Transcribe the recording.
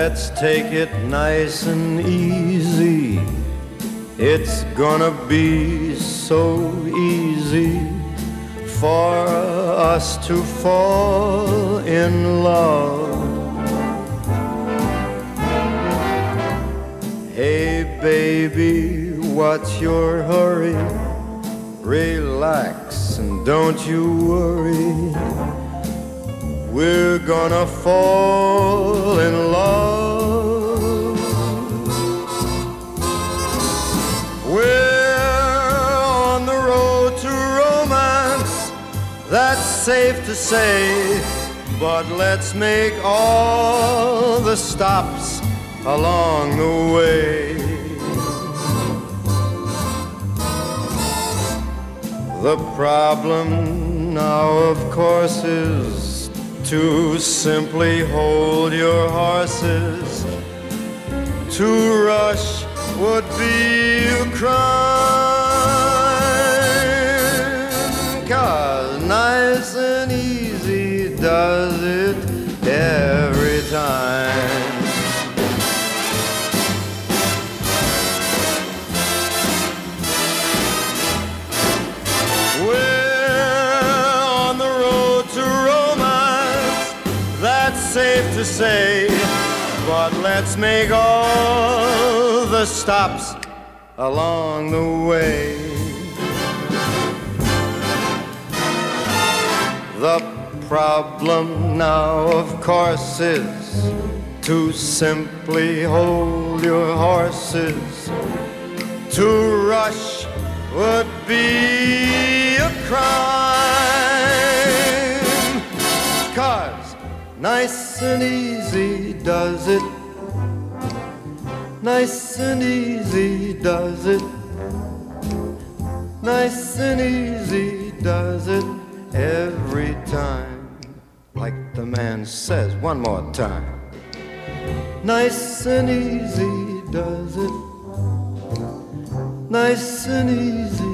Let's take it nice and easy. It's gonna be so easy for us to fall in love. Hey baby, what's your hurry? Relax and don't you worry. We're gonna fall in love. We're on the road to romance, that's safe to say. But let's make all the stops along the way. The problem now, of course, is to simply hold your horses. To rush would be a crime, 'cause nice and easy does it every time. Safe to say, but let's make all the stops along the way. The problem now, of course, is to simply hold your horses. To rush would be a crime, 'cause nice and easy does it. Nice and easy does it. Nice and easy does it every time. Like the man says, one more time. Nice and easy does it. Nice and easy